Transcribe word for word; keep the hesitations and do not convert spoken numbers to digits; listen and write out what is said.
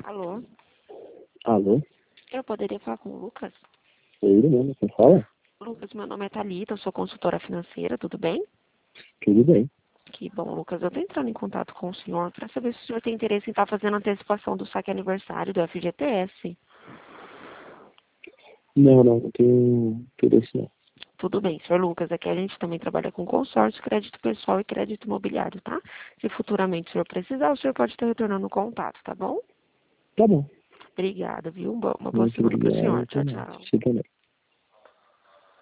Alô? Alô? Eu poderia falar com o Lucas? É ele mesmo, quem fala? Lucas, meu nome é Thalita, eu sou consultora financeira, tudo bem? Tudo bem. Que bom, Lucas. Eu estou entrando em contato com o senhor para saber se o senhor tem interesse em estar fazendo antecipação do saque aniversário do F G T S. Não, não, não tenho interesse não. Tudo bem, senhor Lucas. Aqui a gente também trabalha com consórcio, crédito pessoal e crédito imobiliário, tá? Se futuramente o senhor precisar, o senhor pode estar retornando o contato, tá bom? Tá bom. Obrigada, viu? Uma boa Muito semana para o obrigado, senhor. até Tchau, mais. tchau. Você também.